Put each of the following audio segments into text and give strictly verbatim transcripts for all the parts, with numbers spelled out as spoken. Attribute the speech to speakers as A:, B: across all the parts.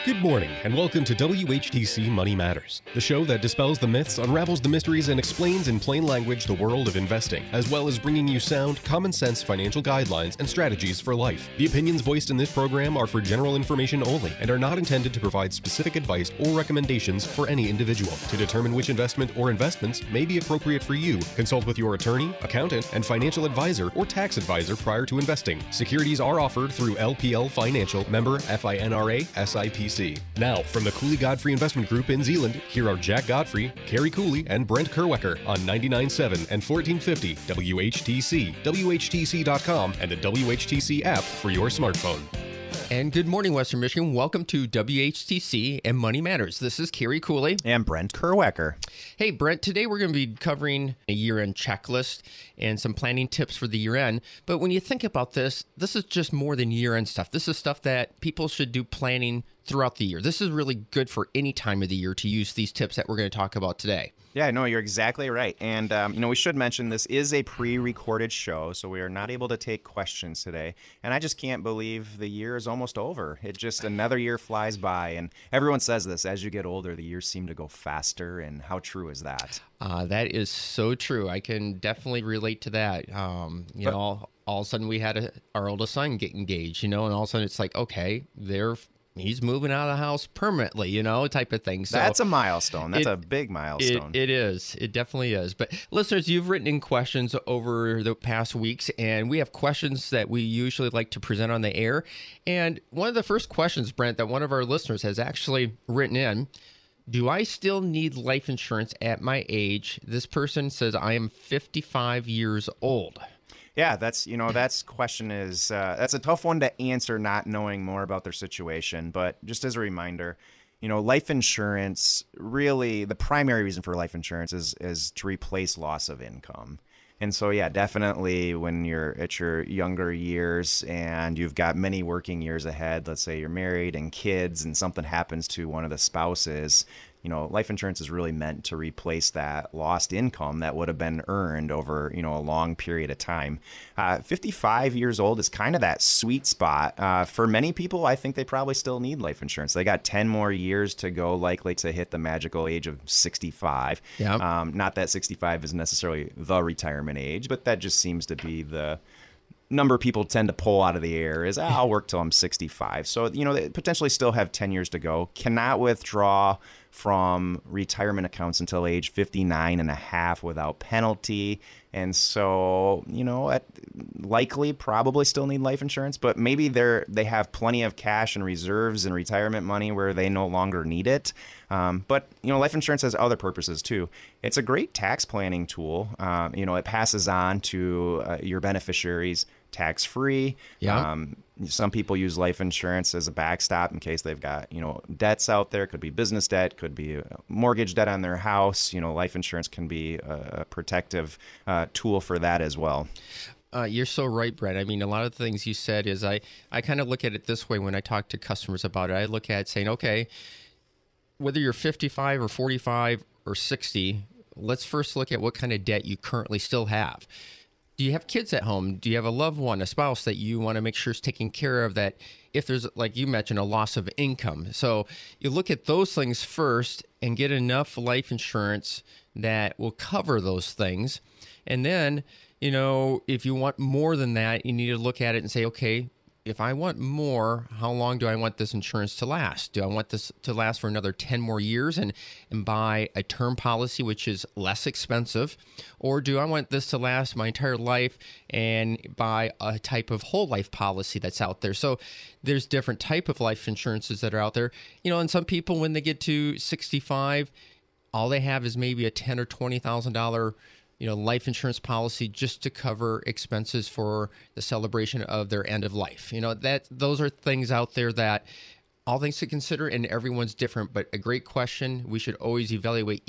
A: Good morning, and welcome to W H T C Money Matters, the show that dispels the myths, unravels the mysteries, and explains in plain language the world of investing, as well as bringing you sound, common-sense financial guidelines and strategies for life. The opinions voiced in this program are for general information only and are not intended to provide specific advice or recommendations for any individual. To determine which investment or investments may be appropriate for you, consult with your attorney, accountant, and financial advisor or tax advisor prior to investing. Securities are offered through L P L Financial, member FINRA S I P C. Now, from the Cooley Godfrey Investment Group in Zeeland, here are Jack Godfrey, Carrie Cooley, and Brent Kerwecker on ninety-nine point seven and fourteen fifty W H T C, W H T C dot com, and the W H T C app for your smartphone.
B: And good morning, Western Michigan. Welcome to W H T C and Money Matters. This is Carrie Cooley.
C: And Brent Kerwecker.
B: Hey, Brent, today we're going to be covering a year-end checklist and some planning tips for the year-end. But when you think about this, this is just more than year-end stuff. This is stuff that people should do planning throughout the year. This is really good for any time of the year to use these tips that we're going to talk about today.
C: Yeah, no, you're exactly right. And, um, you know, we should mention this is a pre-recorded show, so we are not able to take questions today. And I just can't believe the year is almost over. It just, another year flies by. And everyone says this, as you get older, the years seem to go faster. And how true is that?
B: Uh, that is so true. I can definitely relate to that. Um, you but, know, all, all of a sudden we had a, our oldest son get engaged, you know, and all of a sudden it's like, okay, they're he's moving out of the house permanently, you know, type of thing. So
C: that's a milestone. That's
B: it,
C: a big milestone.
B: It, it is. It definitely is. But listeners, you've written in questions over the past weeks, and we have questions that we usually like to present on the air. And one of the first questions, Brent, that one of our listeners has actually written in, do I still need life insurance at my age? This person says, I am fifty-five years old.
C: Yeah, that's, you know, that's question is, uh, that's a tough one to answer not knowing more about their situation. But just as a reminder, you know, life insurance, really the primary reason for life insurance is, is to replace loss of income. And so, yeah, definitely when you're at your younger years and you've got many working years ahead, let's say you're married and kids and something happens to one of the spouses, you know, life insurance is really meant to replace that lost income that would have been earned over, you know, a long period of time. Uh, fifty-five years old is kind of that sweet spot. Uh, for many people, I think they probably still need life insurance. They got ten more years to go, likely to hit the magical age of sixty-five.
B: Yep.
C: Um, not that sixty-five is necessarily the retirement age, but that just seems to be the number people tend to pull out of the air is, oh, I'll work till I'm sixty-five. So, you know, they potentially still have ten years to go. Cannot withdraw from retirement accounts until age fifty-nine and a half without penalty. And so, you know, at, likely probably still need life insurance, but maybe they're, they have plenty of cash and reserves and retirement money where they no longer need it. Um, but, you know, life insurance has other purposes too. It's a great tax planning tool. Um, you know, it passes on to uh, your beneficiaries tax-free.
B: Yeah.
C: Um, some people use life insurance as a backstop in case they've got, you know, debts out there. Could be business debt, could be a mortgage debt on their house. You know, life insurance can be a protective uh, tool for that as well.
B: Uh, you're so right, Brett. I mean, a lot of the things you said is I, I kind of look at it this way when I talk to customers about it. I look at it saying, okay, whether you're fifty-five or forty-five or sixty, let's first look at what kind of debt you currently still have. Do you have kids at home? Do you have a loved one, a spouse that you want to make sure is taken care of, that if there's, like you mentioned, a loss of income? So you look at those things first and get enough life insurance that will cover those things. And then, you know, if you want more than that, you need to look at it and say, okay, if I want more, how long do I want this insurance to last? Do I want this to last for another ten more years and, and buy a term policy, which is less expensive? Or do I want this to last my entire life and buy a type of whole life policy that's out there? So there's different type of life insurances that are out there. You know, and some people, when they get to sixty-five, all they have is maybe a ten thousand dollars or twenty thousand dollars you know, life insurance policy just to cover expenses for the celebration of their end of life. You know, that those are things out there that all things to consider, and everyone's different, but a great question. We should always evaluate each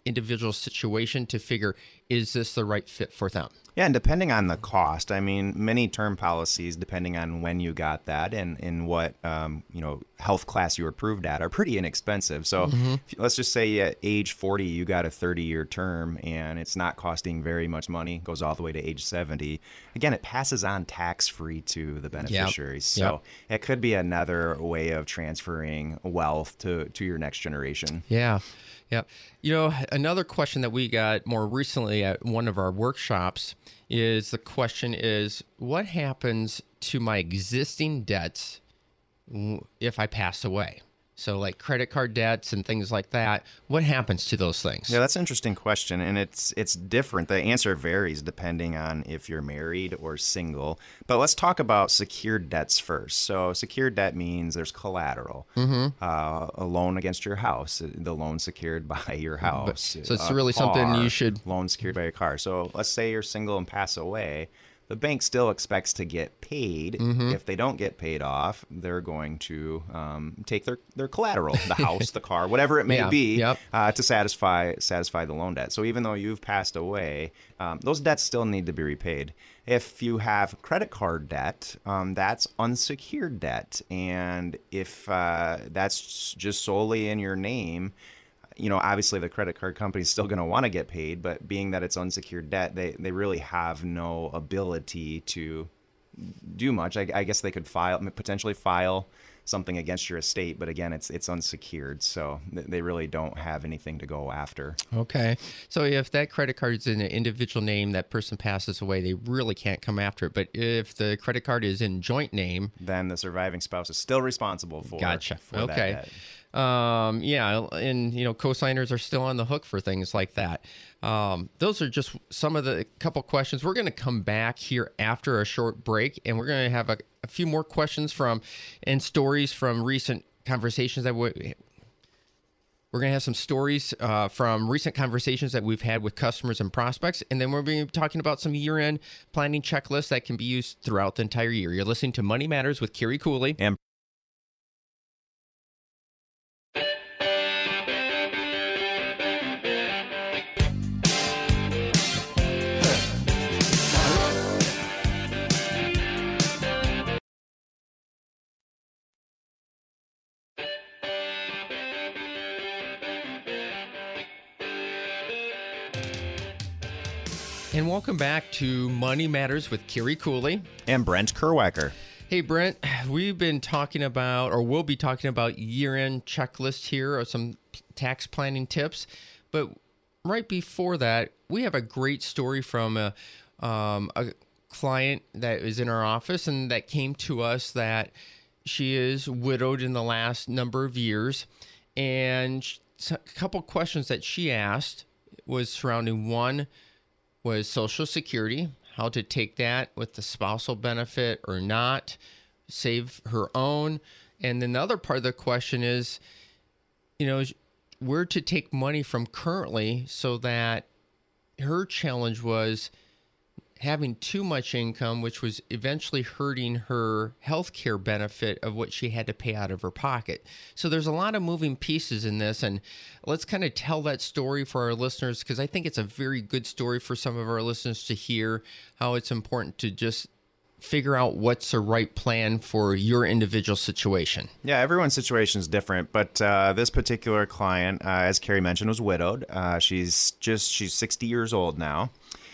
B: individual situation to figure, is this the right fit for them?
C: Yeah, and depending on the cost, I mean, many term policies, depending on when you got that and in what um, you know health class you were approved at, are pretty inexpensive. So
B: Mm-hmm.
C: if, let's just say at age forty, you got a thirty-year term, and it's not costing very much money. Goes all the way to age seventy. Again, it passes on tax-free to the beneficiaries. So
B: Yep.
C: it could be another way of transferring wealth to to your next generation.
B: Yeah. Yeah. You know, another question that we got more recently at one of our workshops is the question is, what happens to my existing debts w- if I pass away? So like credit card debts and things like that, what happens to those things?
C: Yeah, that's an interesting question, and it's it's different. The answer varies depending on if you're married or single. But let's talk about secured debts first. So secured debt means there's collateral, mm-hmm. uh, a loan against your house, the loan secured by your house.
B: so it's
C: a
B: really something you should-
C: loan secured by your car. So let's say you're single and pass away. The bank still expects to get paid.
B: Mm-hmm.
C: If they don't get paid off, they're going to um, take their, their collateral, the house, the car, whatever it may
B: Yeah,
C: be,
B: yep.
C: uh, to satisfy satisfy the loan debt. So even though you've passed away, um, those debts still need to be repaid. If you have credit card debt, um, that's unsecured debt, and if uh, that's just solely in your name, you know, obviously the credit card company is still going to want to get paid, but being that it's unsecured debt, they, they really have no ability to do much. I, I guess they could file, potentially file something against your estate, but again, it's it's unsecured, so they really don't have anything to go after.
B: Okay. So if that credit card is in an individual name, that person passes away, they really can't come after it. But if the credit card is in joint name,
C: Then the surviving spouse is still responsible for,
B: Gotcha.
C: for that
B: Okay.
C: debt.
B: Um, yeah, and you know, cosigners are still on the hook for things like that. Um, those are just some of the couple questions. We're going to come back here after a short break, and we're going to have a, a few more questions from and stories from recent conversations that we. We're going to have some stories uh, from recent conversations that we've had with customers and prospects, and then we're going to be talking about some year-end planning checklists that can be used throughout the entire year. You're listening to Money Matters with Kerry Cooley.
C: And
B: And welcome back to Money Matters with Kerry Cooley.
C: and Brent Kerwecker.
B: Hey, Brent, we've been talking about, or we'll be talking about year-end checklists here, or some tax planning tips. But right before that, we have a great story from a, um, a client that is in our office and that came to us that she is widowed in the last number of years. And a couple questions that she asked was surrounding one, was Social Security, how to take that with the spousal benefit or not, save her own. And then the other part of the question is, you know, where to take money from currently, so that her challenge was having too much income, which was eventually hurting her health care benefit of what she had to pay out of her pocket. So there's a lot of moving pieces in this, and let's kind of tell that story for our listeners, because I think it's a very good story for some of our listeners to hear, how it's important to just figure out what's the right plan for your individual situation.
C: Yeah, everyone's situation is different, but uh, this particular client, uh, as Kerry mentioned, was widowed. Uh, she's just she's sixty years old now,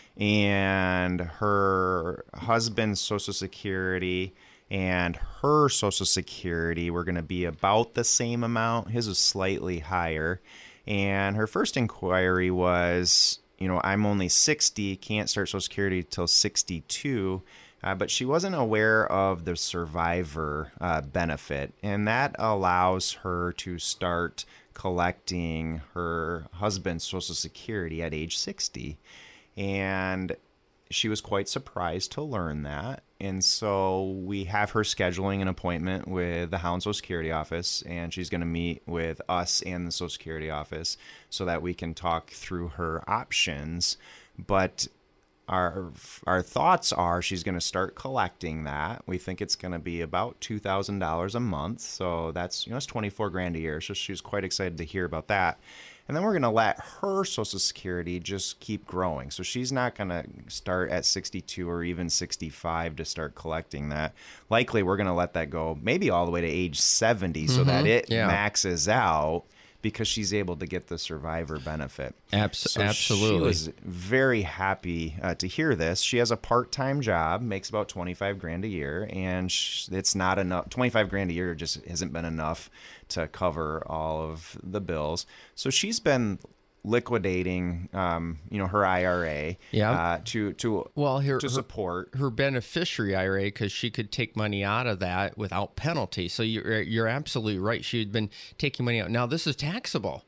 C: and her husband's Social Security and her Social Security were going to be about the same amount. His was slightly higher, and her first inquiry was, you know, I'm only sixty, can't start Social Security till sixty-two. Uh, but she wasn't aware of the survivor uh, benefit, and that allows her to start collecting her husband's Social Security at age sixty. And she was quite surprised to learn that. And so we have her scheduling an appointment with the Howland Social Security office, and she's going to meet with us and the Social Security office so that we can talk through her options. But Our our thoughts are she's going to start collecting that. We think it's going to be about two thousand dollars a month. So that's, you know, it's twenty-four grand a year. So she's quite excited to hear about that. And then we're going to let her Social Security just keep growing. So she's not going to start at sixty-two or even sixty-five to start collecting that. Likely we're going to let that go maybe all the way to age seventy mm-hmm. so that it yeah. maxes out, because she's able to get the survivor benefit.
B: Abs-
C: so
B: absolutely.
C: She was very happy uh, to hear this. She has a part-time job, makes about twenty-five grand a year, and sh- it's not enough. twenty-five grand a year just hasn't been enough to cover all of the bills. So she's been liquidating, um, you know, her I R A
B: yeah.
C: uh, to to
B: well, her,
C: to support
B: her, her beneficiary I R A, because she could take money out of that without penalty. So you're you're absolutely right. She had been taking money out. Now this is taxable,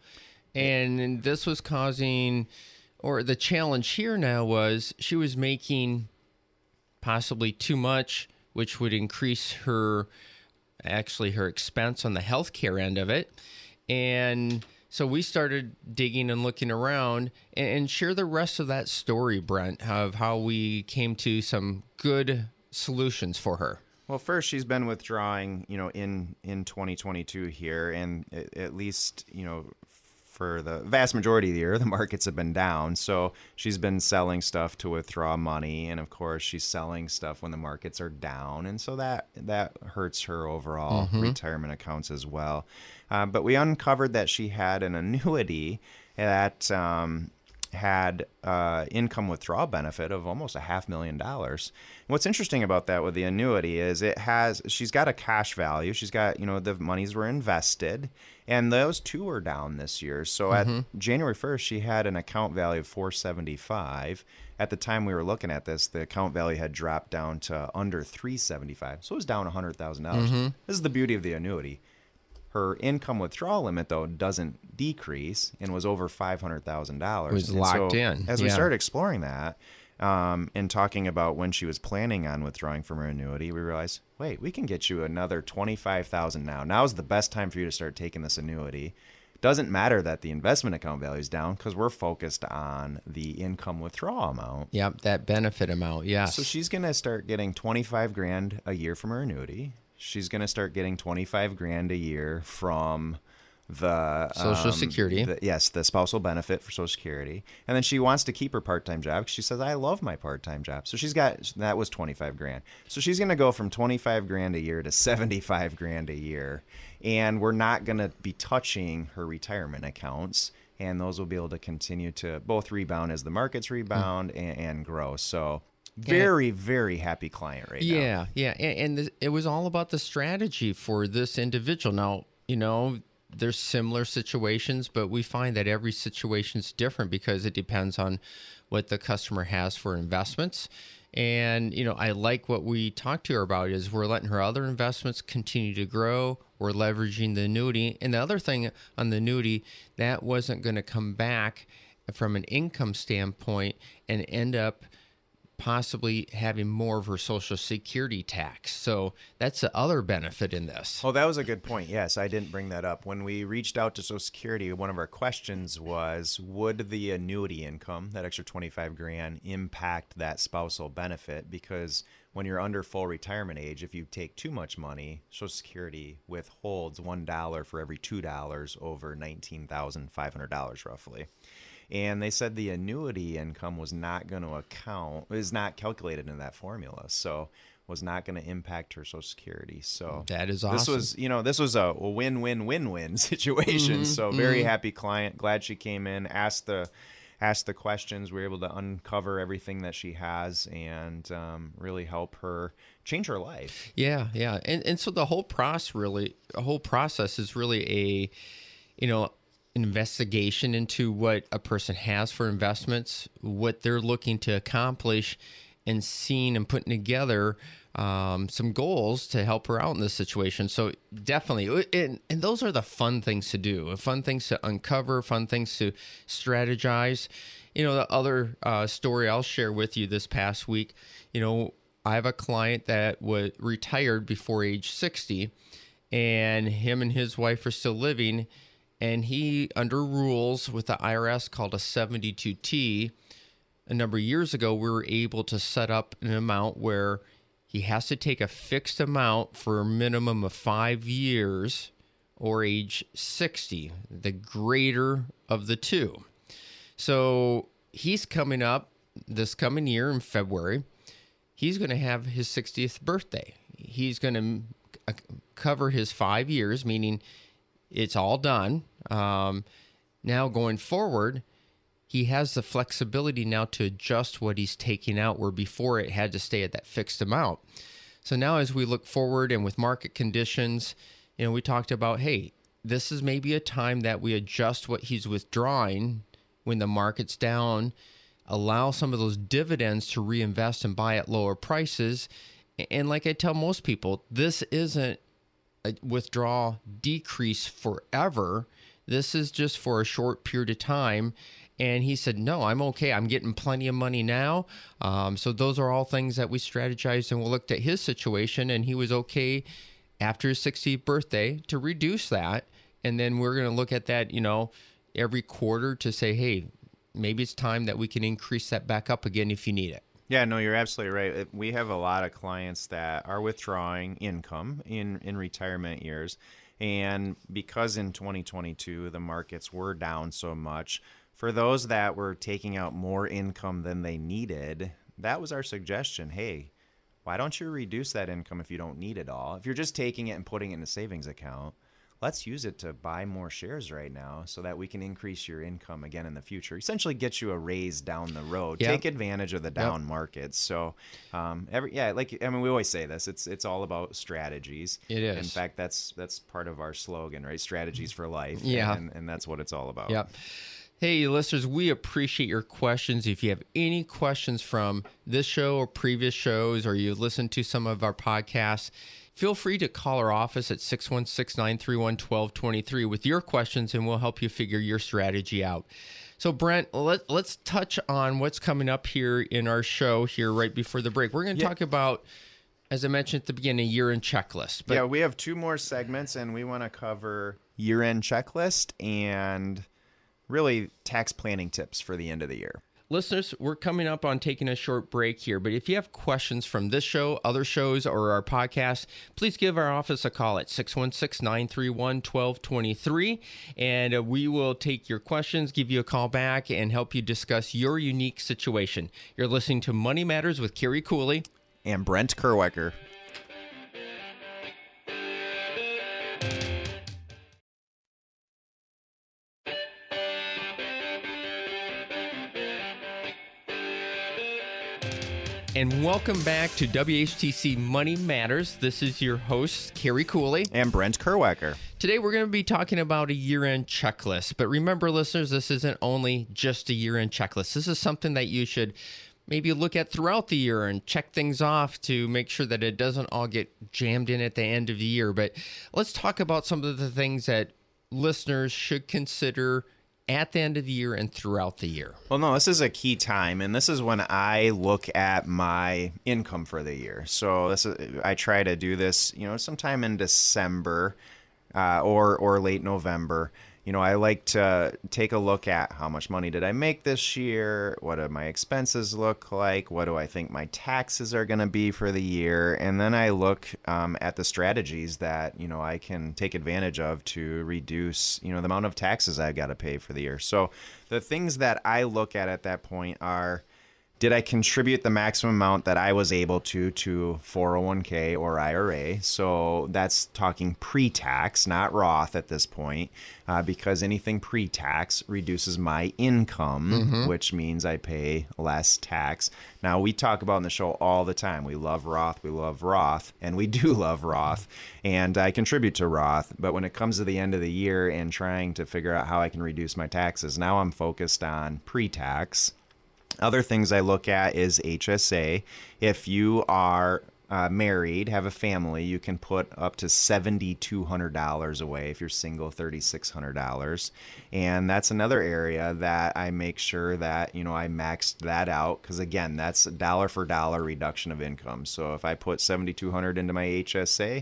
B: and this was causing, or the challenge here now was she was making possibly too much, which would increase her actually her expense on the healthcare end of it, and so we started digging and looking around, and, and share the rest of that story, Brent, of how we came to some good solutions for her.
C: Well, first, she's been withdrawing, you know, in, in twenty twenty-two here, and at, at least, you know, for the vast majority of the year, the markets have been down. So she's been selling stuff to withdraw money, and of course, she's selling stuff when the markets are down, and so that that hurts her overall mm-hmm. retirement accounts as well. Uh, but we uncovered that she had an annuity that um, had uh, income withdrawal benefit of almost a half million dollars. And what's interesting about that with the annuity is it has, she's got a cash value. She's got, you know, the monies were invested, and those two were down this year. So mm-hmm. at January first, she had an account value of four seventy-five. At the time we were looking at this, the account value had dropped down to under three seventy-five. So it was down one hundred thousand dollars. Mm-hmm. This is the beauty of the annuity. Her income withdrawal limit, though, doesn't decrease and was over five hundred thousand dollars.
B: It was and locked
C: so
B: in.
C: As
B: yeah.
C: we started exploring that um, and talking about when she was planning on withdrawing from her annuity, we realized, wait, we can get you another twenty-five thousand dollars now. Now's the best time for you to start taking this annuity. Doesn't matter that the investment account value is down, because we're focused on the income withdrawal amount.
B: Yep, that benefit amount, yes.
C: So she's going to start getting twenty-five grand a year from her annuity. She's going to start getting twenty-five grand a year from the
B: Social
C: um,
B: Security.
C: The, yes, the spousal benefit for Social Security. And then she wants to keep her part-time job. She says, I love my part-time job. So she's got, that was twenty-five grand. So she's going to go from twenty-five grand a year to seventy-five grand a year. And we're not going to be touching her retirement accounts. And those will be able to continue to both rebound as the markets rebound mm. and, and grow. So very, and, very happy client right
B: yeah,
C: now.
B: Yeah, yeah. And, and the, it was all about the strategy for this individual. Now, you know, there's similar situations, but we find that every situation is different because it depends on what the customer has for investments. And, you know, I like what we talked to her about is we're letting her other investments continue to grow. We're leveraging the annuity. And the other thing on the annuity, that wasn't going to come back from an income standpoint and end up possibly having more of her Social Security tax. So that's the other benefit in this.
C: Oh, that was a good point. Yes, I didn't bring that up. When we reached out to Social Security, one of our questions was, would the annuity income, that extra twenty-five grand, impact that spousal benefit? Because when you're under full retirement age, if you take too much money, Social Security withholds one dollar for every two dollars over nineteen thousand five hundred dollars roughly. And they said the annuity income was not going to account, is not calculated in that formula, so was not going to impact her Social Security. So
B: that is awesome.
C: This was, you know, this was a win-win-win-win situation. Mm-hmm, so very mm-hmm. happy client. Glad she came in, asked the asked the questions. We were able to uncover everything that she has and um, really help her change her life.
B: Yeah, yeah, and and so the whole process really, the whole process is really a, you know, investigation into what a person has for investments, what they're looking to accomplish, and seeing and putting together um, some goals to help her out in this situation. So definitely, and, and those are the fun things to do, fun things to uncover, fun things to strategize. You know, the other uh, story I'll share with you this past week, you know, I have a client that was retired before age sixty, and him and his wife are still living. And he, under rules with the I R S called a seventy-two T, a number of years ago, we were able to set up an amount where he has to take a fixed amount for a minimum of five years or age sixty, the greater of the two. So he's coming up this coming year in February. He's going to have his sixtieth birthday. He's going to cover his five years, meaning it's all done. Um, now going forward, he has the flexibility now to adjust what he's taking out, where before it had to stay at that fixed amount. So now as we look forward and with market conditions, you know, we talked about, hey, this is maybe a time that we adjust what he's withdrawing when the market's down, allow some of those dividends to reinvest and buy at lower prices. And like I tell most people, this isn't a withdrawal decrease forever. This is just for a short period of time. And he said, no, I'm okay. I'm getting plenty of money now. Um, so those are all things that we strategized, and we looked at his situation, and he was okay after his sixtieth birthday to reduce that. And then we're going to look at that, you know, every quarter to say, hey, maybe it's time that we can increase that back up again if you need it.
C: Yeah, no, you're absolutely right. We have a lot of clients that are withdrawing income in, in retirement years. And because in twenty twenty-two, the markets were down so much, for those that were taking out more income than they needed, that was our suggestion. Hey, why don't you reduce that income if you don't need it all? If you're just taking it and putting it in a savings account, let's use it to buy more shares right now so that we can increase your income again in the future. Essentially get you a raise down the road. Yep. Take advantage of the down yep. markets. So um, every yeah, like I mean, we always say this. It's it's all about strategies.
B: It is.
C: In fact, that's that's part of our slogan, right? Strategies for life.
B: Yeah.
C: And, and that's what it's all about.
B: Yep. Hey, listeners, we appreciate your questions. If you have any questions from this show or previous shows, or you listen to some of our podcasts, feel free to call our office at six one six, nine three one, one two two three with your questions, and we'll help you figure your strategy out. So, Brent, let, let's touch on what's coming up here in our show here right before the break. We're going to yeah. talk about, as I mentioned at the beginning, year-end checklist.
C: But yeah, we have two more segments, and we want to cover year-end checklist and really tax planning tips for the end of the year.
B: Listeners, we're coming up on taking a short break here, but if you have questions from this show, other shows, or our podcast, please give our office a call at six one six, nine three one, one two two three, and uh, we will take your questions, give you a call back, and help you discuss your unique situation. You're listening to Money Matters with Kerry Cooley
C: and Brent Kerwecker.
B: And welcome back to W H T C Money Matters. This is your host, Kerry Cooley.
C: And Brent Kerwecker.
B: Today we're going to be talking about a year-end checklist. But remember, listeners, this isn't only just a year-end checklist. This is something that you should maybe look at throughout the year and check things off to make sure that it doesn't all get jammed in at the end of the year. But let's talk about some of the things that listeners should consider at the end of the year and throughout the year.
C: Well, no, this is a key time, and this is when I look at my income for the year. So this is, I try to do this, you know, sometime in December uh, or or late November. You know, I like to take a look at how much money did I make this year? What do my expenses look like? What do I think my taxes are going to be for the year? And then I look um, at the strategies that, you know, I can take advantage of to reduce, you know, the amount of taxes I've got to pay for the year. So the things that I look at at that point are, did I contribute the maximum amount that I was able to to four oh one k or I R A? So that's talking pre-tax, not Roth at this point, uh, because anything pre-tax reduces my income, mm-hmm. which means I pay less tax. Now, we talk about in the show all the time, we love Roth, we love Roth, and we do love Roth, and I contribute to Roth. But when it comes to the end of the year and trying to figure out how I can reduce my taxes, now I'm focused on pre-tax. Other things I look at is H S A. If you are uh, married, have a family, you can put up to seven thousand two hundred dollars away. If you're single, three thousand six hundred dollars. And that's another area that I make sure that, you know, I maxed that out, because again, that's a dollar for dollar reduction of income. So if I put seven thousand two hundred dollars into my H S A,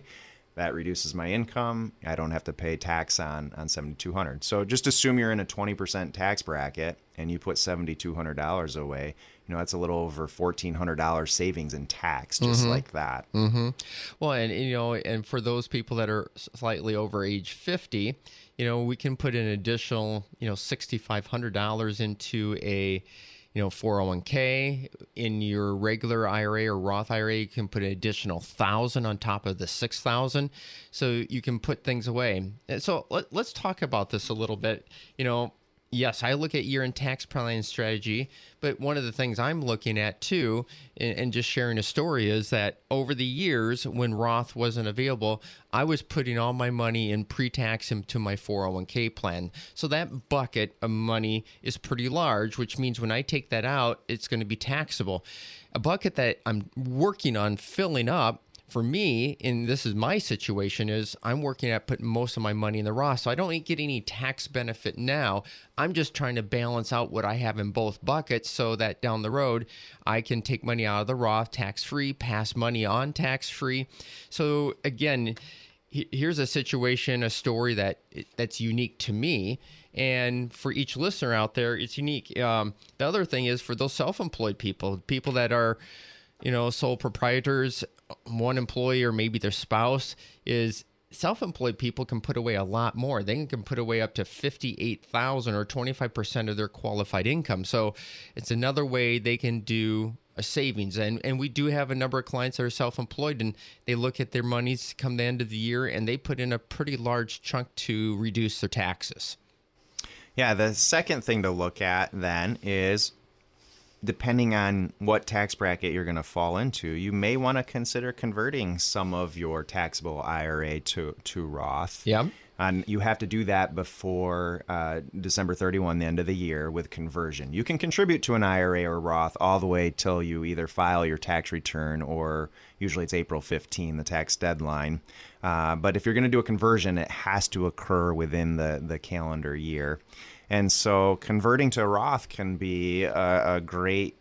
C: That reduces my income. I don't have to pay tax on on seventy-two hundred dollars. So just assume you're in a twenty percent tax bracket and you put seventy-two hundred dollars away. You know, that's a little over fourteen hundred dollars savings in tax, just
B: Mm-hmm.
C: like that.
B: Mm-hmm. Well, and you know, and for those people that are slightly over age fifty, you know, we can put an additional, you know, sixty-five hundred dollars into a, you know, four oh one k. In your regular I R A or Roth I R A, you can put an additional thousand on top of the six thousand, so you can put things away. And so let, let's talk about this a little bit. You know, yes, I look at year-end tax planning strategy, but one of the things I'm looking at too, and, and just sharing a story, is that over the years when Roth wasn't available, I was putting all my money in pre-tax into my four oh one k plan. So that bucket of money is pretty large, which means when I take that out, it's going to be taxable. A bucket that I'm working on filling up, for me, and this is my situation, is I'm working at putting most of my money in the Roth, so I don't get any tax benefit now. I'm just trying to balance out what I have in both buckets so that down the road, I can take money out of the Roth tax-free, pass money on tax-free. So again, he- here's a situation, a story that that's unique to me. And for each listener out there, it's unique. Um, the other thing is for those self-employed people, people that are, you know, sole proprietors, one employee or maybe their spouse, is self-employed people can put away a lot more. They can put away up to fifty-eight thousand dollars or twenty-five percent of their qualified income. So it's another way they can do a savings. And and we do have a number of clients that are self-employed, and they look at their monies come the end of the year and they put in a pretty large chunk to reduce their taxes.
C: Yeah, the second thing to look at then is, depending on what tax bracket you're going to fall into, you may want to consider converting some of your taxable I R A to, to Roth.
B: Yeah.
C: And you have to do that before uh, December thirty-first, the end of the year, with conversion. You can contribute to an I R A or Roth all the way till you either file your tax return, or usually it's April fifteenth, the tax deadline. Uh, but if you're going to do a conversion, it has to occur within the, the calendar year. And so converting to Roth can be a, a great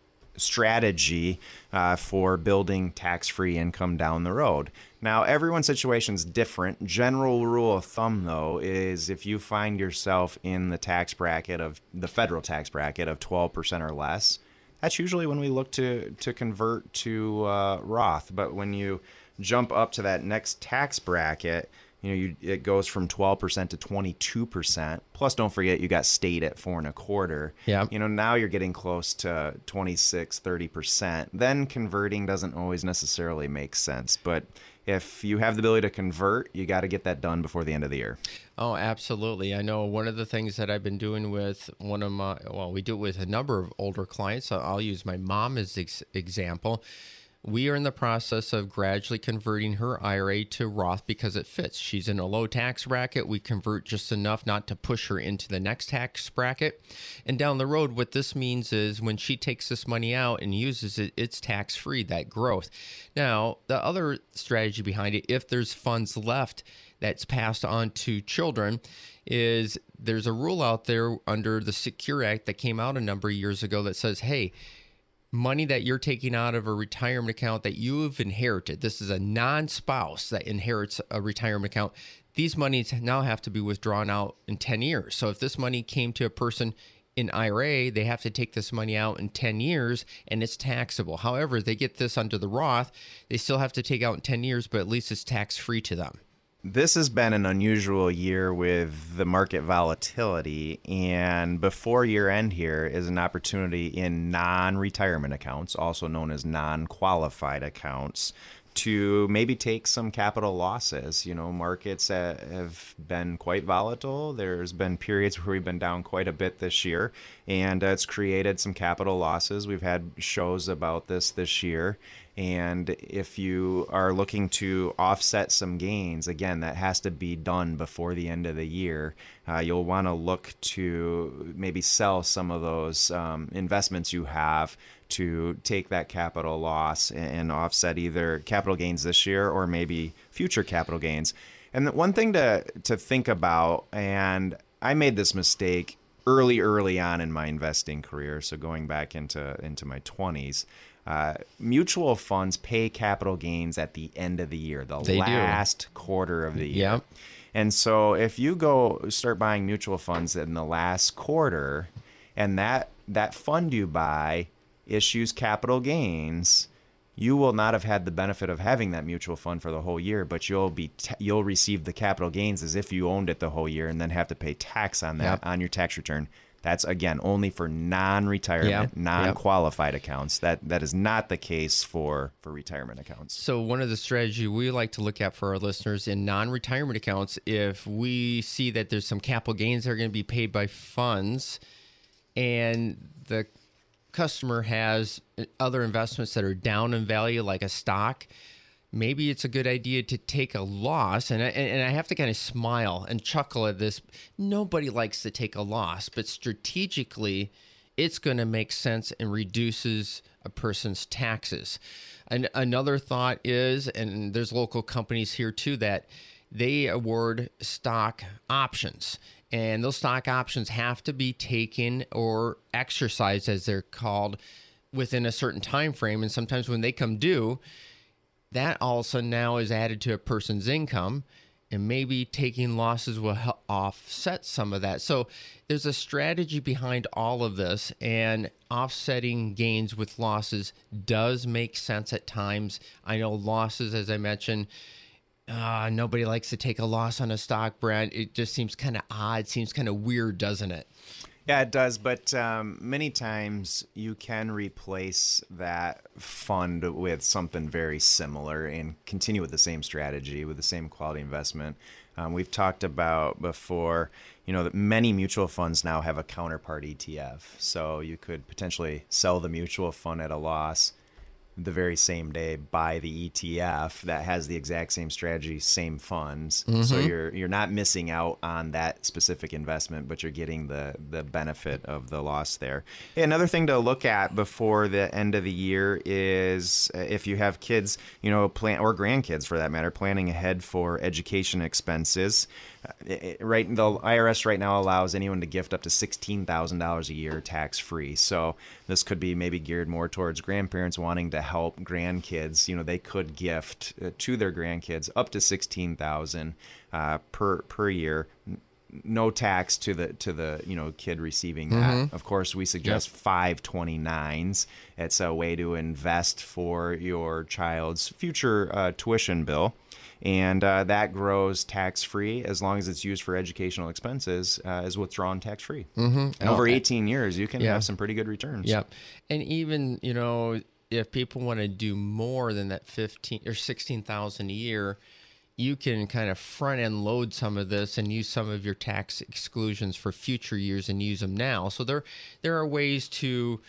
C: strategy uh, for building tax-free income down the road. Now, everyone's situation is different. General rule of thumb, though, is if you find yourself in the tax bracket of the federal tax bracket of twelve percent or less, that's usually when we look to, to convert to uh, Roth. But when you jump up to that next tax bracket, you know, you, it goes from twelve percent to twenty-two percent. Plus, don't forget, you got state at four and a quarter.
B: Yeah.
C: You know, now you're getting close to twenty-six, thirty percent. Then converting doesn't always necessarily make sense. But if you have the ability to convert, you got to get that done before the end of the year.
B: Oh, absolutely. I know one of the things that I've been doing with one of my, well, we do it with a number of older clients. So I'll use my mom as ex- example. We are in the process of gradually converting her I R A to Roth because it fits. She's in a low tax bracket. We convert just enough not to push her into the next tax bracket. And down the road, what this means is when she takes this money out and uses it, it's tax-free, that growth. Now, the other strategy behind it, if there's funds left that's passed on to children, is there's a rule out there under the Secure Act that came out a number of years ago that says, hey, money that you're taking out of a retirement account that you've inherited, this is a non-spouse that inherits a retirement account, these monies now have to be withdrawn out in ten years. So if this money came to a person in I R A, they have to take this money out in ten years and it's taxable. However, they get this under the Roth, they still have to take out in ten years, but at least it's tax-free to them.
C: This has been an unusual year with the market volatility, and before year end here is an opportunity in non-retirement accounts, also known as non-qualified accounts, to maybe take some capital losses. You know, markets have been quite volatile. There's been periods where we've been down quite a bit this year, and it's created some capital losses. We've had shows about this this year. And if you are looking to offset some gains, again, that has to be done before the end of the year. Uh, you'll want to look to maybe sell some of those um, investments you have to take that capital loss and offset either capital gains this year or maybe future capital gains. And the one thing to, to think about, and I made this mistake early, early on in my investing career, so going back into, into my twenties, Uh, mutual funds pay capital gains at the end of the year, the
B: They do.
C: last quarter of the year.
B: Yep.
C: And so if you go start buying mutual funds in the last quarter, and that that fund you buy issues capital gains, you will not have had the benefit of having that mutual fund for the whole year, but you'll be t- you'll receive the capital gains as if you owned it the whole year, and then have to pay tax on that
B: Yep.
C: on your tax return. That's, again, only for non-retirement,
B: Yep.
C: non-qualified accounts. That that is not the case for for retirement accounts.
B: So one of the strategies we like to look at for our listeners in non-retirement accounts, if we see that there's some capital gains that are going to be paid by funds, and the customer has other investments that are down in value, like a stock, maybe it's a good idea to take a loss. And I, and I have to kind of smile and chuckle at this. Nobody likes to take a loss, but strategically, it's going to make sense and reduces a person's taxes. And another thought is, and there's local companies here too, that they award stock options. And those stock options have to be taken or exercised, as they're called, within a certain time frame. And sometimes when they come due, that all of a sudden now is added to a person's income, and maybe taking losses will help offset some of that. So there's a strategy behind all of this, and offsetting gains with losses does make sense at times. I know losses, as I mentioned, Uh, nobody likes to take a loss on a stock, Brent. It just seems kind of odd, seems kind of weird, doesn't it?
C: Yeah, it does. But um, many times you can replace that fund with something very similar and continue with the same strategy, with the same quality investment. Um, we've talked about before, you know, that many mutual funds now have a counterpart E T F. So you could potentially sell the mutual fund at a loss the very same day, buy the E T F that has the exact same strategy, same funds. Mm-hmm. So you're you're not missing out on that specific investment, but you're getting the the benefit of the loss there. Hey, another thing to look at before the end of the year is uh, if you have kids, you know, plan or grandkids for that matter, planning ahead for education expenses. Uh, it, right, the I R S right now allows anyone to gift up to sixteen thousand dollars a year tax free. So this could be maybe geared more towards grandparents wanting to help grandkids. You know, they could gift uh, to their grandkids up to sixteen thousand dollars uh, per per year. No tax to the to the you know kid receiving that. Mm-hmm. Of course, we suggest yep. five twenty-nines. It's a way to invest for your child's future uh, tuition bill. And uh, that grows tax-free as long as it's used for educational expenses, uh, is withdrawn tax-free. Mm-hmm. And over eighteen years, you can yeah. have some pretty good returns.
B: Yep. And even, you know, if people want to do more than that fifteen or sixteen thousand a year, you can kind of front-end load some of this and use some of your tax exclusions for future years and use them now. So there, there are ways to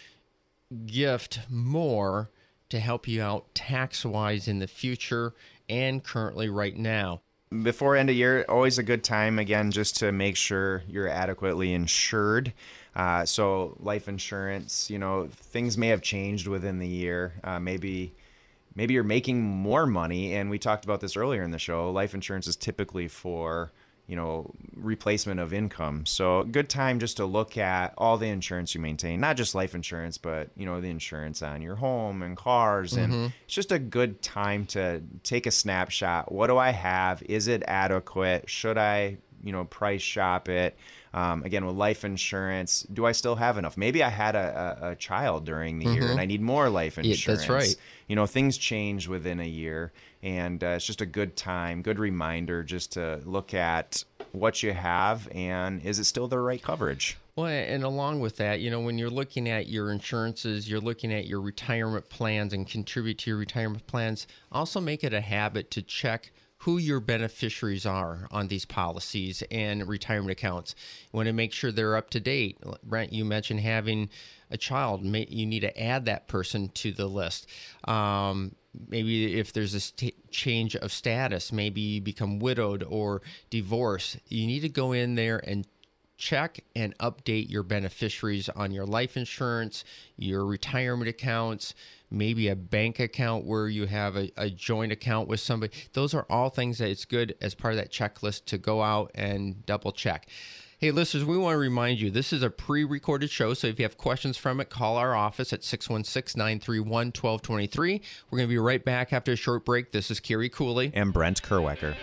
B: gift more to help you out tax-wise in the future and currently right now.
C: Before end of year, always a good time, again, just to make sure you're adequately insured. Uh, so life insurance, you know, things may have changed within the year. Uh, maybe maybe you're making more money, and we talked about this earlier in the show. Life insurance is typically for, you know, replacement of income. So good time just to look at all the insurance you maintain, not just life insurance, but, you know, the insurance on your home and cars. And mm-hmm. it's just a good time to take a snapshot. What do I have? Is it adequate? Should I, you know, price shop it? Um, again, with life insurance, do I still have enough? Maybe I had a, a, a child during the mm-hmm. year and I need more life insurance.
B: Yeah, that's right.
C: You know, things change within a year, and uh, it's just a good time, good reminder just to look at what you have and is it still the right coverage?
B: Well, and along with that, you know, when you're looking at your insurances, you're looking at your retirement plans and contribute to your retirement plans, also make it a habit to check who your beneficiaries are on these policies and retirement accounts. You want to make sure they're up to date. Brent, you mentioned having a child. You need to add that person to the list. Um, maybe if there's a st- change of status, maybe you become widowed or divorced, you need to go in there and check and update your beneficiaries on your life insurance, your retirement accounts, maybe a bank account where you have a, a joint account with somebody. Those are all things that it's good as part of that checklist to go out and double check. Hey, listeners, we want to remind you this is a pre-recorded show, so if you have questions from it, call our office at six one six, nine three one, one two two three. We're going to be right back after a short break. This is Kerry Cooley.
C: And Brent Kerwecker.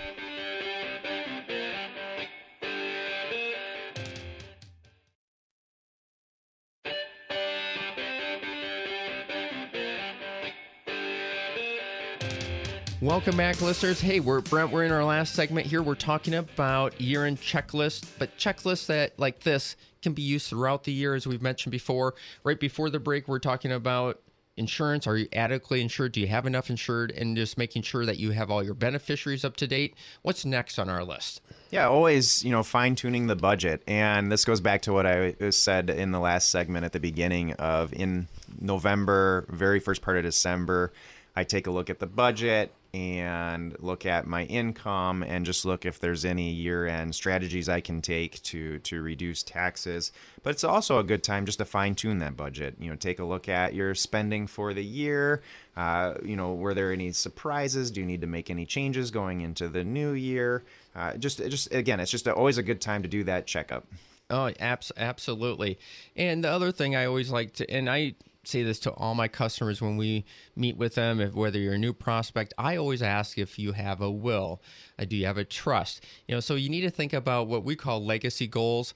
B: Welcome back, listeners. Hey, we're Brent. We're in our last segment here. We're talking about year-end checklists, but checklists that like this can be used throughout the year, as we've mentioned before. Right before the break, we're talking about insurance. Are you adequately insured? Do you have enough insured? And just making sure that you have all your beneficiaries up to date. What's next on our list?
C: Yeah, always, you know, fine-tuning the budget. And this goes back to what I said in the last segment at the beginning of in November, very first part of December, I take a look at the budget and look at my income and just look if there's any year-end strategies I can take to to reduce taxes. But it's also a good time just to fine-tune that budget. You know, take a look at your spending for the year. Uh, you know, were there any surprises? Do you need to make any changes going into the new year? Uh, just, just again, it's just a, always a good time to do that checkup.
B: Oh, abs- absolutely. And the other thing I always like to, and I say this to all my customers when we meet with them, if whether you're a new prospect, I always ask if you have a will, uh, do you have a trust? You know, so you need to think about what we call legacy goals.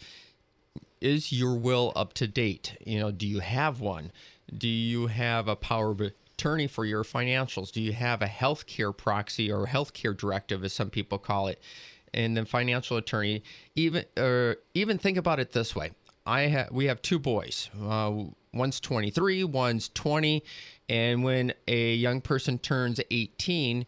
B: Is your will up to date? You know, do you have one? Do you have a power of attorney for your financials? Do you have a healthcare proxy or healthcare directive, as some people call it? And then financial attorney. Even, uh, even think about it this way. I have we have two boys. Uh, one's twenty-three, one's twenty, and when a young person turns eighteen,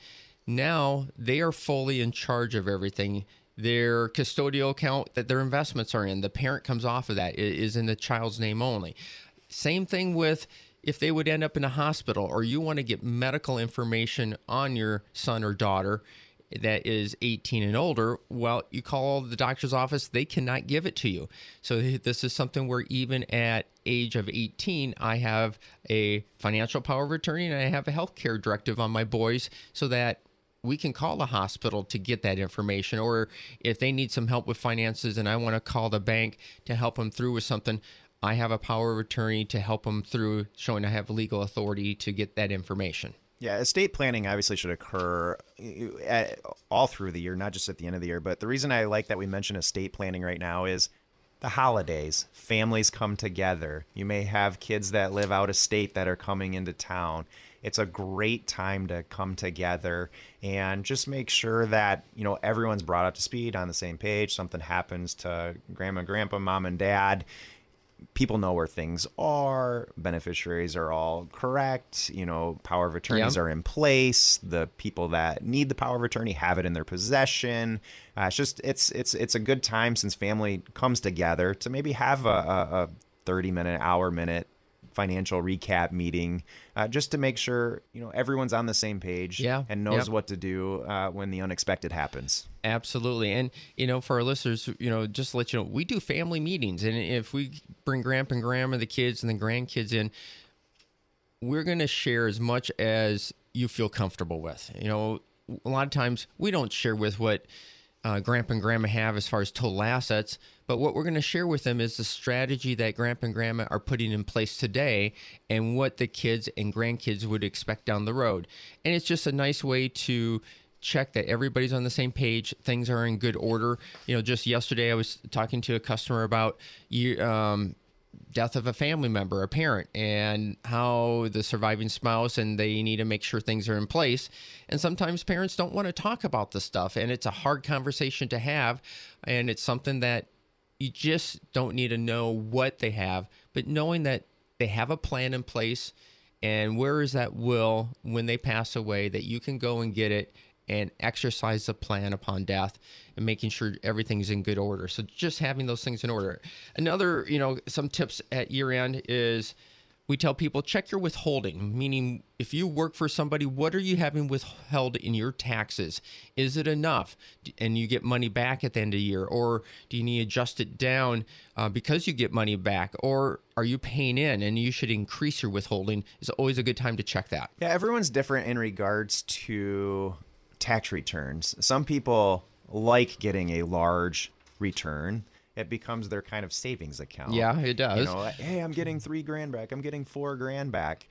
B: now they are fully in charge of everything. Their custodial account that their investments are in, the parent comes off of that, it is in the child's name only. Same thing with if they would end up in a hospital or you want to get medical information on your son or daughter that is eighteen and older, well, you call the doctor's office, they cannot give it to you. So this is something where even at age of eighteen, I have a financial power of attorney and I have a healthcare directive on my boys so that we can call the hospital to get that information. Or if they need some help with finances and I want to call the bank to help them through with something, I have a power of attorney to help them through, showing I have legal authority to get that information.
C: Yeah, estate planning obviously should occur at, all through the year, not just at the end of the year. But the reason I like that we mention estate planning right now is the holidays. Families come together. You may have kids that live out of state that are coming into town. It's a great time to come together and just make sure that, you know, everyone's brought up to speed, on the same page. Something happens to grandma, grandpa, mom, and dad. People know where things are. Beneficiaries are all correct. You know, power of attorneys
B: Yep.
C: are in place. The people that need the power of attorney have it in their possession. Uh, it's just it's it's it's a good time, since family comes together, to maybe have a, a, a thirty minute, hour minute financial recap meeting, uh, just to make sure, you know, everyone's on the same page
B: Yeah.
C: and knows
B: Yep.
C: what to do uh, when the unexpected happens.
B: Absolutely. And, you know, for our listeners, you know, just to let you know, we do family meetings. And if we bring grandpa and grandma, the kids and the grandkids in, we're going to share as much as you feel comfortable with. You know, a lot of times we don't share with what uh, grandpa and grandma have as far as total assets, but what we're going to share with them is the strategy that grandpa and grandma are putting in place today and what the kids and grandkids would expect down the road. And it's just a nice way to check that everybody's on the same page, things are in good order. You know, just yesterday I was talking to a customer about um, death of a family member, a parent, and how the surviving spouse, and they need to make sure things are in place. And sometimes parents don't want to talk about this stuff, and it's a hard conversation to have, and it's something that you just don't need to know what they have, but knowing that they have a plan in place, and where is that will when they pass away, that you can go and get it and exercise the plan upon death, and making sure everything's in good order. So just having those things in order. Another, you know, some tips at year end is we tell people, check your withholding, meaning if you work for somebody, what are you having withheld in your taxes? Is it enough? And you get money back at the end of the year? Or do you need to adjust it down uh, because you get money back? Or are you paying in and you should increase your withholding? It's always a good time to check that.
C: Yeah, everyone's different in regards to tax returns. Some people like getting a large return, it becomes their kind of savings account.
B: Yeah, it does.
C: You know, like, hey, I'm getting three grand back. I'm getting four grand back.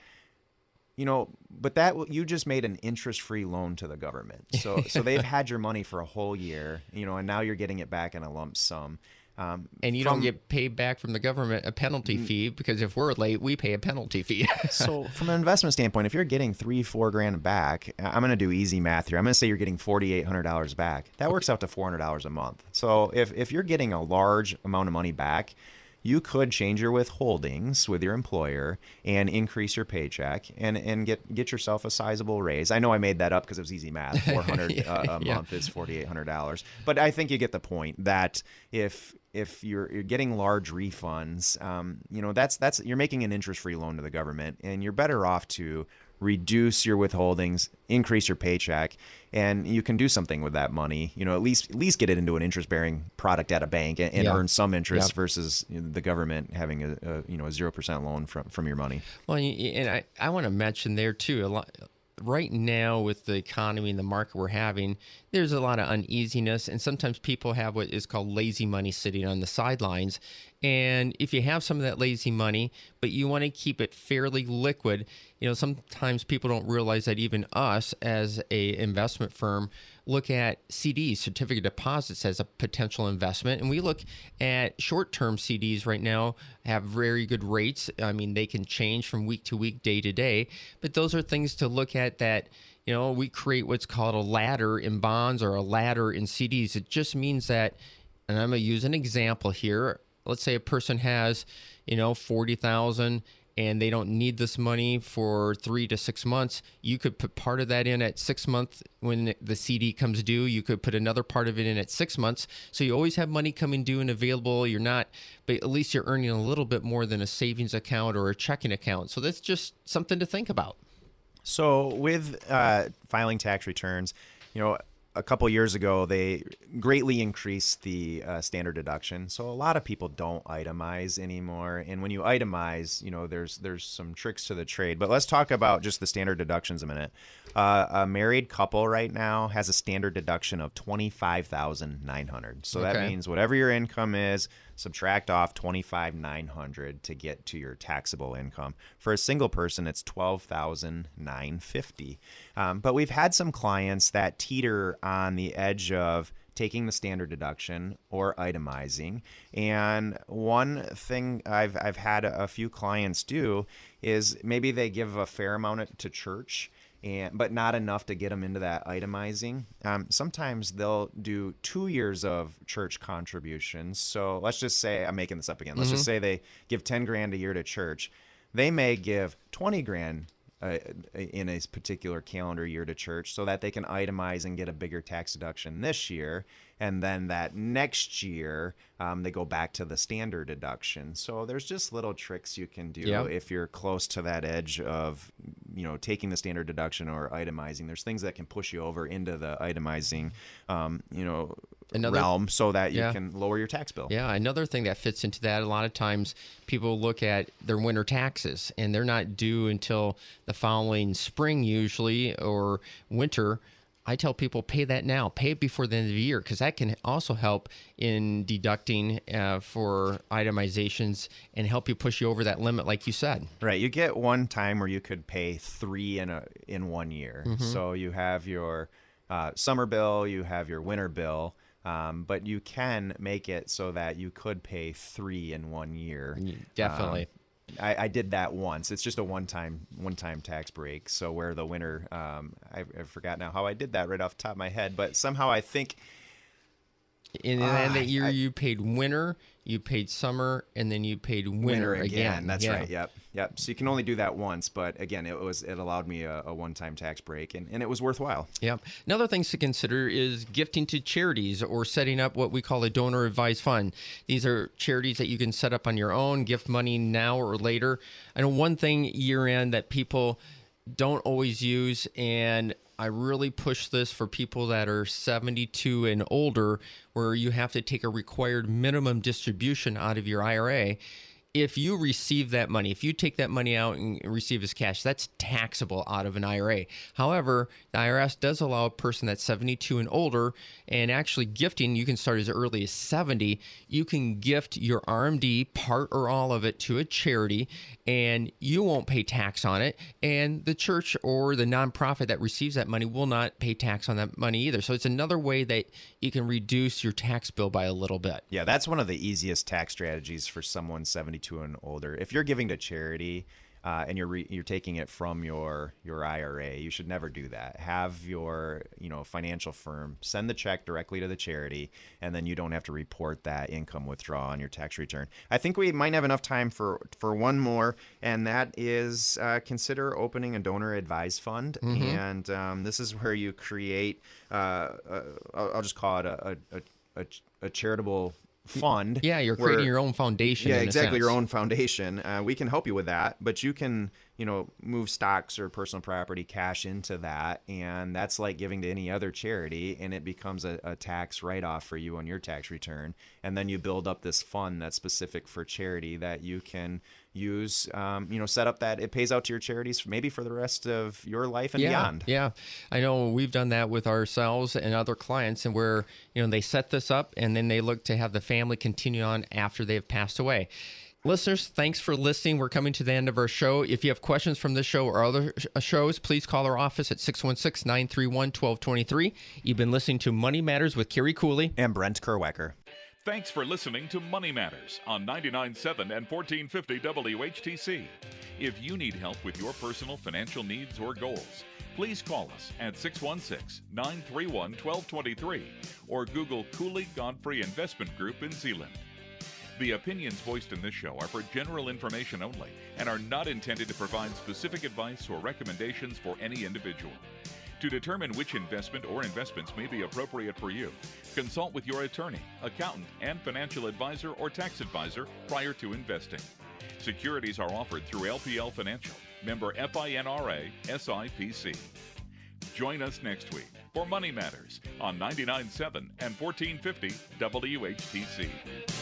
C: You know, but that you just made an interest-free loan to the government. So, so they've had your money for a whole year. You know, and now you're getting it back in a lump sum. Um,
B: and you
C: from,
B: don't get paid back from the government a penalty fee, because if we're late, we pay a penalty fee.
C: So from an investment standpoint, if you're getting three, four grand back, I'm going to do easy math here. I'm going to say you're getting forty-eight hundred dollars back. That works out to four hundred dollars a month. So if, if you're getting a large amount of money back, you could change your withholdings with your employer and increase your paycheck and, and get, get yourself a sizable raise. I know I made that up because it was easy math. four hundred dollars yeah, a, a yeah. month is forty-eight hundred dollars. But I think you get the point that if if you're you're getting large refunds, um, you know, that's that's you're making an interest-free loan to the government, and you're better off to reduce your withholdings, increase your paycheck, and you can do something with that money. You know, at least at least get it into an interest-bearing product at a bank and, and yeah. earn some interest yeah. versus you know, the government having a, a you know a zero percent loan from from your money.
B: Well, and I I want to mention there too a lot. Right now, with the economy and the market we're having, there's a lot of uneasiness, and sometimes people have what is called lazy money sitting on the sidelines. And if you have some of that lazy money, but you want to keep it fairly liquid, you know, sometimes people don't realize that even us as a investment firm look at C Ds, certificate deposits, as a potential investment. And we look at short-term C Ds right now, have very good rates. I mean, they can change from week to week, day to day. But those are things to look at that, you know, we create what's called a ladder in bonds or a ladder in C Ds. It just means that, and I'm going to use an example here. Let's say a person has, you know, forty thousand dollars and they don't need this money for three to six months. You could put part of that in at six months when the C D comes due. You could put another part of it in at six months. So you always have money coming due and available. You're not, but at least you're earning a little bit more than a savings account or a checking account. So that's just something to think about.
C: So with uh, filing tax returns, you know, a couple years ago, they greatly increased the uh, standard deduction. So a lot of people don't itemize anymore. And when you itemize, you know, there's there's some tricks to the trade. But let's talk about just the standard deductions a minute. Uh, a married couple right now has a standard deduction of twenty-five thousand nine hundred dollars. So okay. that means whatever your income is, subtract off twenty-five thousand nine hundred dollars to get to your taxable income. For a single person, it's twelve thousand nine hundred fifty dollars. Um, but we've had some clients that teeter on the edge of taking the standard deduction or itemizing. And one thing I've I've had a few clients do is maybe they give a fair amount to church, and but not enough to get them into that itemizing. Um, sometimes they'll do two years of church contributions. So let's just say, I'm making this up again. Let's mm-hmm. just say they give ten grand a year to church. They may give twenty grand Uh, in a particular calendar year to church so that they can itemize and get a bigger tax deduction this year. And then that next year, um, they go back to the standard deduction. So there's just little tricks you can do yep. if you're close to that edge of, you know, taking the standard deduction or itemizing. There's things that can push you over into the itemizing, um, you know, Another, realm so that you yeah. can lower your tax bill.
B: Yeah, another thing that fits into that, a lot of times people look at their winter taxes and they're not due until the following spring usually or winter. I tell people, pay that now. Pay it before the end of the year, because that can also help in deducting uh, for itemizations and help you push you over that limit, like you said.
C: Right. You get one time where you could pay three in a in one year. Mm-hmm. So you have your uh, summer bill, you have your winter bill. Um, but you can make it so that you could pay three in one year.
B: Definitely.
C: Um, I, I did that once. It's just a one-time one-time tax break. So where the winter, um, I, I forgot now how I did that right off the top of my head. But somehow I think
B: in the end uh, that year I, you paid winter, you paid summer, and then you paid winter, winter again.
C: again. That's yeah. right. Yep. Yep. So you can only do that once, but again, it was it allowed me a, a one-time tax break, and, and it was worthwhile.
B: Yep. Another things to consider is gifting to charities or setting up what we call a donor advised fund. These are charities that you can set up on your own, gift money now or later. I know one thing year end that people don't always use, and I really push this for people that are seventy-two and older, where you have to take a required minimum distribution out of your I R A, if you receive that money, if you take that money out and receive as cash, that's taxable out of an I R A. However, the I R S does allow a person that's seventy-two and older, and actually gifting, you can start as early as seventy. You can gift your R M D, part or all of it, to a charity, and you won't pay tax on it. And the church or the nonprofit that receives that money will not pay tax on that money either. So it's another way that you can reduce your tax bill by a little bit.
C: Yeah, that's one of the easiest tax strategies for someone seventy-two and older. If you're giving to charity uh, and you're re- you're taking it from your your I R A, you should never do that. Have your you know financial firm send the check directly to the charity, and then you don't have to report that income withdrawal on your tax return. I think we might have enough time for for one more, and that is uh, consider opening a donor advised fund. Mm-hmm. And um, this is where you create. Uh, uh, I'll just call it a a, a, a charitable fund.
B: Yeah, you're
C: where,
B: creating your own foundation.
C: Yeah,
B: in
C: exactly,
B: a sense.
C: your own foundation. Uh, we can help you with that, but you can, you know, move stocks or personal property cash into that, and that's like giving to any other charity, and it becomes a, a tax write-off for you on your tax return. And then you build up this fund that's specific for charity that you can use, um, you know, set up that it pays out to your charities maybe for the rest of your life and
B: yeah,
C: beyond.
B: Yeah, I know we've done that with ourselves and other clients, and where, you know, they set this up and then they look to have the family continue on after they've passed away. Listeners, thanks for listening. We're coming to the end of our show. If you have questions from this show or other shows, please call our office at six one six, nine three one, one two two three. You've been listening to Money Matters with Kerry Cooley
C: and Brent Kerwecker.
D: Thanks for listening to Money Matters on ninety-nine point seven and fourteen fifty W H T C. If you need help with your personal financial needs or goals, please call us at six one six, nine three one, one two two three or Google Cooley Godfrey Investment Group in Zeeland. The opinions voiced in this show are for general information only and are not intended to provide specific advice or recommendations for any individual. To determine which investment or investments may be appropriate for you, consult with your attorney, accountant, and financial advisor or tax advisor prior to investing. Securities are offered through L P L Financial, member FINRA, S I P C. Join us next week for Money Matters on ninety-nine point seven and fourteen fifty W H T C.